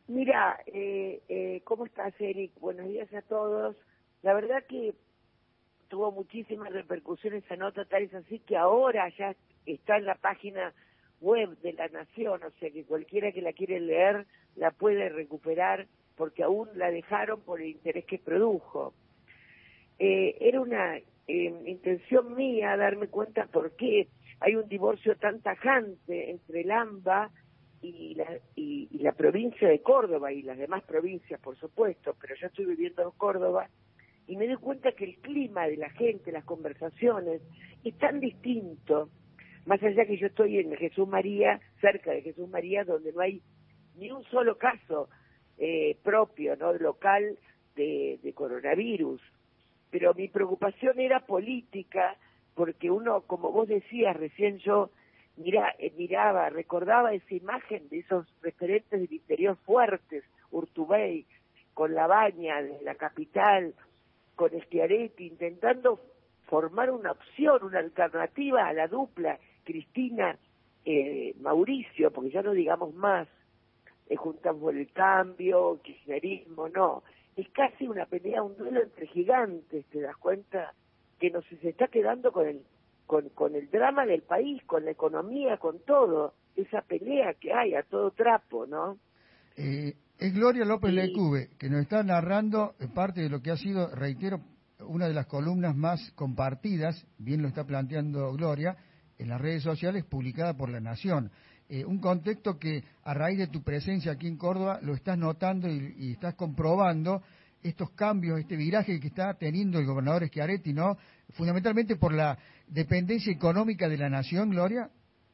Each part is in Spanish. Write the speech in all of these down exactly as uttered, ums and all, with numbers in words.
Mira, eh, eh, ¿cómo estás, Eric? Buenos días a todos. La verdad que tuvo muchísimas repercusiones esa nota, tal es así que ahora ya está en la página web de La Nación, o sea que cualquiera que la quiere leer la puede recuperar porque aún la dejaron por el interés que produjo. Eh, era una eh, intención mía darme cuenta por qué hay un divorcio tan tajante entre el AMBA y la, y, y la provincia de Córdoba y las demás provincias, por supuesto, pero yo estoy viviendo en Córdoba y me doy cuenta que el clima de la gente, las conversaciones, es tan distinto, más allá que yo estoy en Jesús María, cerca de Jesús María, donde no hay ni un solo caso eh, propio, ¿no?, local de, de coronavirus. Pero mi preocupación era política, porque uno, como vos decías, recién yo mira, eh, miraba, recordaba esa imagen de esos referentes del interior fuertes, Urtubey, con Labaña, de la capital, con Schiaretti, intentando formar una opción, una alternativa a la dupla Cristina eh, Mauricio, porque ya no digamos más, eh, Juntamos por el Cambio, kirchnerismo, no. Es casi una pelea, un duelo entre gigantes, ¿te das cuenta? Que nos se está quedando con el con, con el drama del país, con la economía, con todo, esa pelea que hay a todo trapo, ¿no? Eh, es Gloria López Y, Lecube, que nos está narrando parte de lo que ha sido, reitero, una de las columnas más compartidas, bien lo está planteando Gloria, en las redes sociales, publicada por La Nación. Eh, un contexto que, a raíz de tu presencia aquí en Córdoba, lo estás notando y, y estás comprobando estos cambios, este viraje que está teniendo el gobernador Schiaretti, ¿no? Fundamentalmente por la dependencia económica de La Nación, Gloria.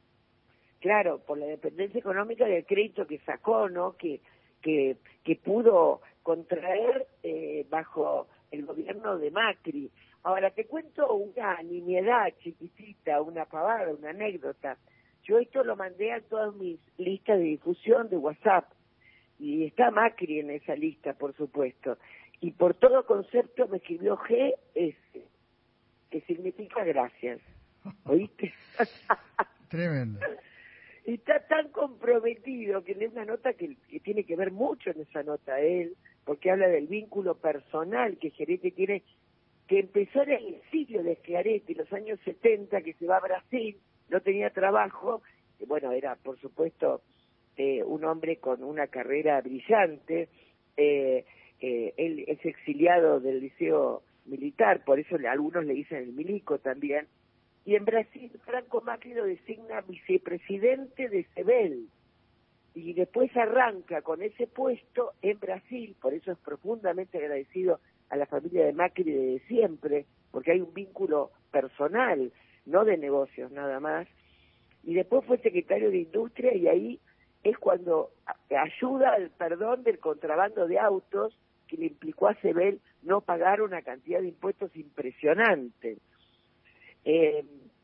Claro, por la dependencia económica del crédito que sacó, ¿no? Que que, que pudo contraer eh, bajo el gobierno de Macri. Ahora, te cuento una nimiedad chiquitita, una pavada, una anécdota. Yo esto lo mandé a todas mis listas de difusión de WhatsApp, y está Macri en esa lista, por supuesto. Y por todo concepto me escribió G S, que significa gracias. ¿Oíste? Tremendo. Está tan comprometido que lee una nota que, que tiene que ver mucho en esa nota él, porque habla del vínculo personal que Schiaretti tiene, que empezó en el exilio de Schiaretti en los años setenta, que se va a Brasil, no tenía trabajo, y bueno, era por supuesto eh, un hombre con una carrera brillante, eh, eh, él es exiliado del liceo militar, por eso le, algunos le dicen el milico también. Y en Brasil, Franco Macri lo designa vicepresidente de Sebel. Y después arranca con ese puesto en Brasil, por eso es profundamente agradecido a la familia de Macri de siempre, porque hay un vínculo personal, no de negocios nada más. Y después fue secretario de Industria y ahí es cuando ayuda al perdón del contrabando de autos que le implicó a Sebel no pagar una cantidad de impuestos impresionante. Eh,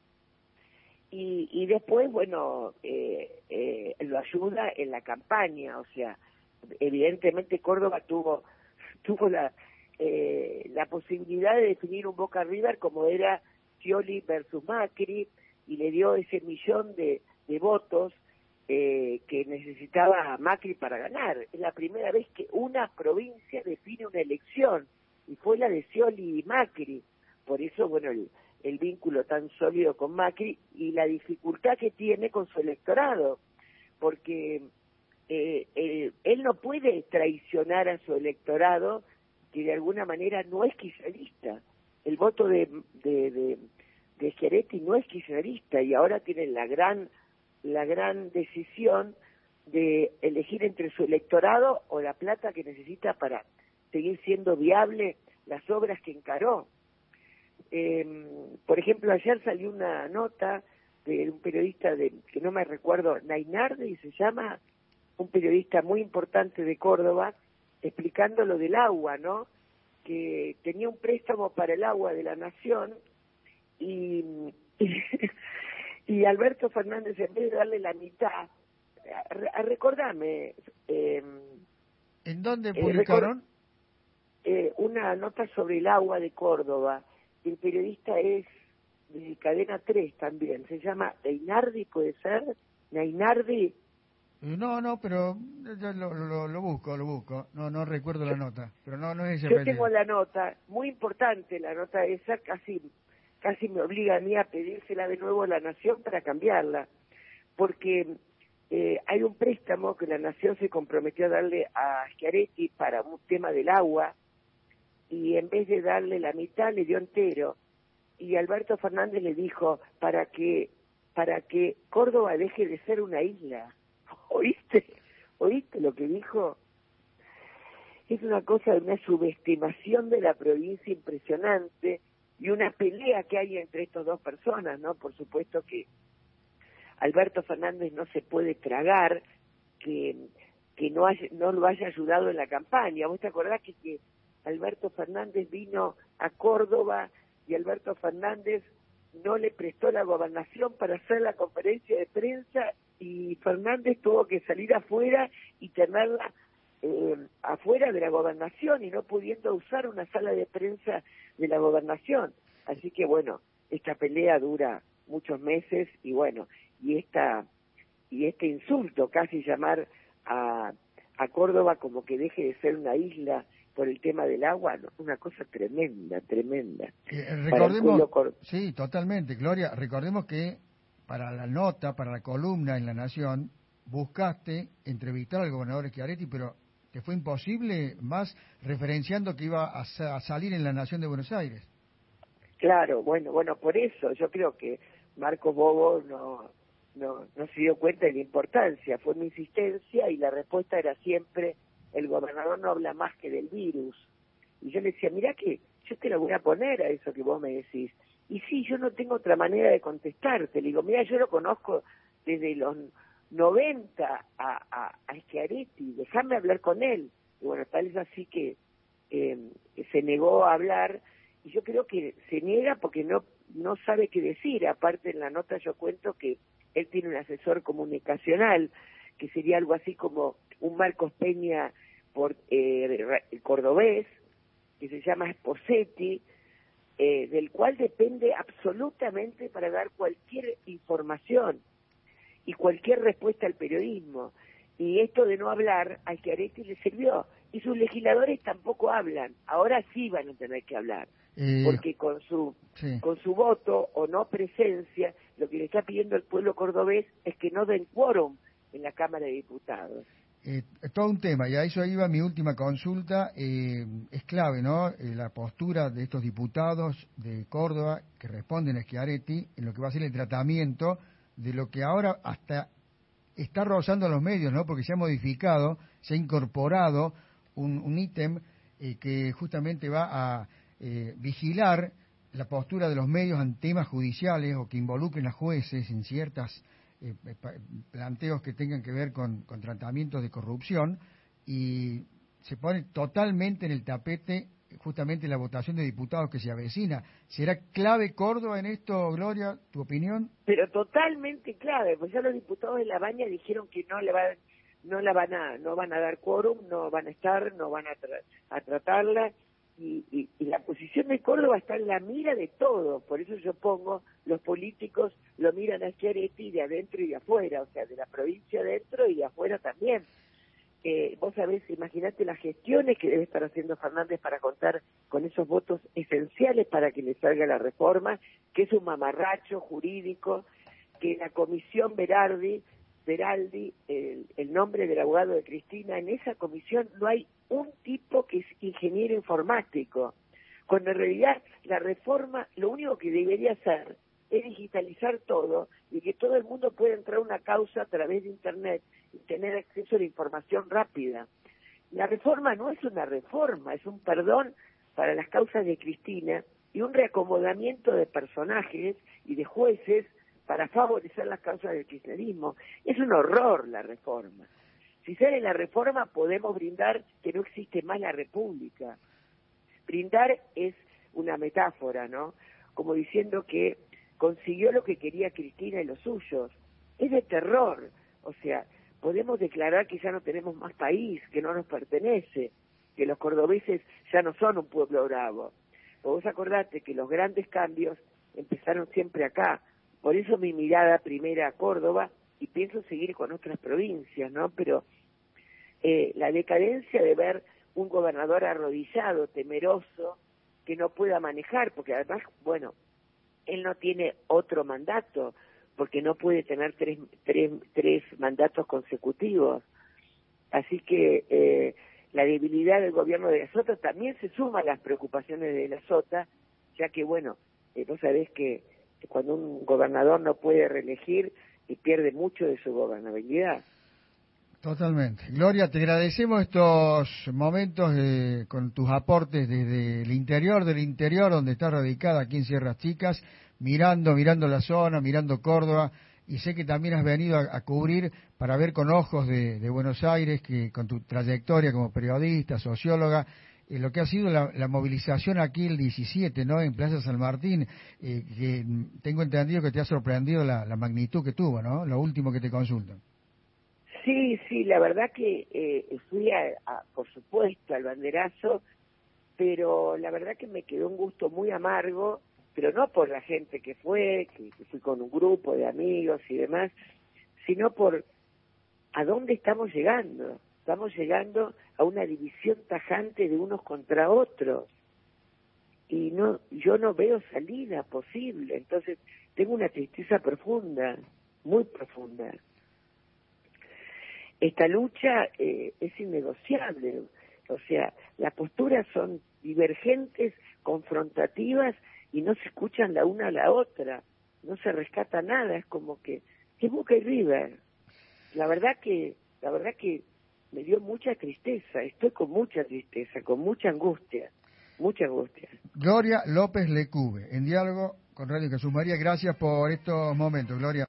y, y después, bueno, eh, eh, lo ayuda en la campaña, o sea, evidentemente Córdoba tuvo tuvo la eh, la posibilidad de definir un Boca River como era Scioli versus Macri, y le dio ese millón de, de votos eh, que necesitaba Macri para ganar. Es la primera vez que una provincia define una elección, y fue la de Scioli y Macri. Por eso, bueno, el, el vínculo tan sólido con Macri y la dificultad que tiene con su electorado, porque eh, eh, él no puede traicionar a su electorado, que de alguna manera no es kirchnerista. El voto de, de, de, de Schiaretti no es kirchnerista, y ahora tiene la gran, la gran decisión de elegir entre su electorado o la plata que necesita para seguir siendo viable las obras que encaró. Eh, por ejemplo, ayer salió una nota de un periodista de que no me recuerdo, Nainardi se llama, un periodista muy importante de Córdoba, explicando lo del agua, ¿no? Que tenía un préstamo para el agua de la Nación y, y, y Alberto Fernández, en vez de darle la mitad, a, a recordarme, eh, ¿en dónde eh, publicaron? Eh, una nota sobre el agua de Córdoba. El periodista es de Cadena tres también, se llama Nainardi, ¿puede ser? Nainardi. No, no, pero yo lo, lo, lo busco, lo busco. No, no recuerdo la nota, pero no, no es ese Yo apellido. tengo la nota, muy importante la nota esa, casi casi me obliga a mí a pedírsela de nuevo a la Nación para cambiarla, porque eh, hay un préstamo que la Nación se comprometió a darle a Schiaretti para un tema del agua, y en vez de darle la mitad le dio entero, y Alberto Fernández le dijo para que para que Córdoba deje de ser una isla. ¿Oíste? ¿Oíste lo que dijo? Es una cosa de una subestimación de la provincia impresionante y una pelea que hay entre estas dos personas, ¿no? Por supuesto que Alberto Fernández no se puede tragar que, que no, haya, no lo haya ayudado en la campaña. ¿Vos te acordás que, que Alberto Fernández vino a Córdoba y Alberto Fernández no le prestó la gobernación para hacer la conferencia de prensa y Fernández tuvo que salir afuera y tenerla eh, afuera de la gobernación y no pudiendo usar una sala de prensa de la gobernación? Así que bueno, esta pelea dura muchos meses y bueno, y esta y este insulto, casi llamar a, a Córdoba como que deje de ser una isla por el tema del agua, no, una cosa tremenda, tremenda. Eh, recordemos, cor... sí, totalmente, Gloria, recordemos que para la nota, para la columna en La Nación, buscaste entrevistar al gobernador Schiaretti, pero te fue imposible, más referenciando que iba a, sa- a salir en La Nación de Buenos Aires. Claro, bueno, bueno, por eso yo creo que Marcos Bobo no, no, no se dio cuenta de la importancia, fue mi insistencia y la respuesta era siempre, el gobernador no habla más que del virus. Y yo le decía, mirá que yo te lo voy a poner a eso que vos me decís. Y sí, yo no tengo otra manera de contestarte. Le digo, mira, yo lo conozco desde los noventa a, a, a Schiaretti, déjame hablar con él. Y bueno, tal es así que eh, se negó a hablar, y yo creo que se niega porque no no sabe qué decir. Aparte, en la nota yo cuento que él tiene un asesor comunicacional, que sería algo así como un Marcos Peña por eh, cordobés, que se llama Sposetti, eh, del cual depende absolutamente para dar cualquier información y cualquier respuesta al periodismo. Y esto de no hablar a Schiaretti le sirvió. Y sus legisladores tampoco hablan. Ahora sí van a tener que hablar. Eh, Porque con su sí. con su voto o no presencia, lo que le está pidiendo el pueblo cordobés es que no den quórum en la Cámara de Diputados. Eh, todo un tema, y a eso iba mi última consulta. Eh, es clave, ¿no?, eh, la postura de estos diputados de Córdoba que responden a Schiaretti en lo que va a ser el tratamiento de lo que ahora hasta está rozando los medios, ¿no?, porque se ha modificado, se ha incorporado un, un ítem eh, que justamente va a eh, vigilar la postura de los medios en temas judiciales o que involucren a jueces en ciertas eh, planteos que tengan que ver con, con tratamientos de corrupción, y se pone totalmente en el tapete justamente la votación de diputados que se avecina. ¿Será clave Córdoba en esto, Gloria, tu opinión? Pero totalmente clave, pues ya los diputados de La Baña dijeron que no le van, no la van a, no van a dar quórum, no van a estar, no van a, tra a tratarla, y, y, y la posición de Córdoba está en la mira de todo. Por eso yo pongo, los políticos lo miran a Schiaretti de adentro y de afuera, o sea, de la provincia adentro y de afuera también. Eh, vos sabés, imagínate las gestiones que debe estar haciendo Fernández para contar con esos votos esenciales para que le salga la reforma, que es un mamarracho jurídico, que la comisión Berardi, Beraldi, el, el nombre del abogado de Cristina, en esa comisión no hay un tipo que es ingeniero informático, cuando en realidad la reforma lo único que debería hacer es digitalizar todo y que todo el mundo pueda entrar a una causa a través de Internet y tener acceso a la información rápida. La reforma no es una reforma, es un perdón para las causas de Cristina y un reacomodamiento de personajes y de jueces para favorecer las causas del kirchnerismo. Es un horror la reforma. Si sale la reforma podemos brindar que no existe más la república. Brindar es una metáfora, ¿no? Como diciendo que consiguió lo que quería Cristina y los suyos. Es de terror. O sea, podemos declarar que ya no tenemos más país, que no nos pertenece, que los cordobeses ya no son un pueblo bravo. Pero vos acordate que los grandes cambios empezaron siempre acá. Por eso mi mirada primera a Córdoba y pienso seguir con otras provincias, ¿no? Pero eh, la decadencia de ver un gobernador arrodillado, temeroso, que no pueda manejar, porque además, bueno, él no tiene otro mandato, porque no puede tener tres, tres, tres mandatos consecutivos. Así que eh, la debilidad del gobierno de la Sota también se suma a las preocupaciones de la Sota, ya que, bueno, eh, vos sabés que cuando un gobernador no puede reelegir, y pierde mucho de su gobernabilidad. Totalmente. Gloria, te agradecemos estos momentos de, con tus aportes desde el interior del interior, donde está radicada aquí en Sierras Chicas, mirando, mirando la zona, mirando Córdoba, y sé que también has venido a, a cubrir para ver con ojos de, de Buenos Aires, que con tu trayectoria como periodista, socióloga, eh, lo que ha sido la, la movilización aquí el diecisiete, ¿no?, en Plaza San Martín, eh, que tengo entendido que te ha sorprendido la, la magnitud que tuvo, ¿no?, lo último que te consultan. Sí, sí, la verdad que eh, fui, a, a, por supuesto, al banderazo, pero la verdad que me quedó un gusto muy amargo, pero no por la gente que fue, que, que fui con un grupo de amigos y demás, sino por a dónde estamos llegando. Estamos llegando a una división tajante de unos contra otros. Y no, yo no veo salida posible. Entonces, tengo una tristeza profunda, muy profunda. Esta lucha eh, es innegociable. O sea, las posturas son divergentes, confrontativas, y no se escuchan la una a la otra. No se rescata nada. Es como que, es Boca y River. La verdad que, la verdad que me dio mucha tristeza. Estoy con mucha tristeza, con mucha angustia, mucha angustia. Gloria López Lecube, en diálogo con Radio Jesús María. Gracias por estos momentos, Gloria.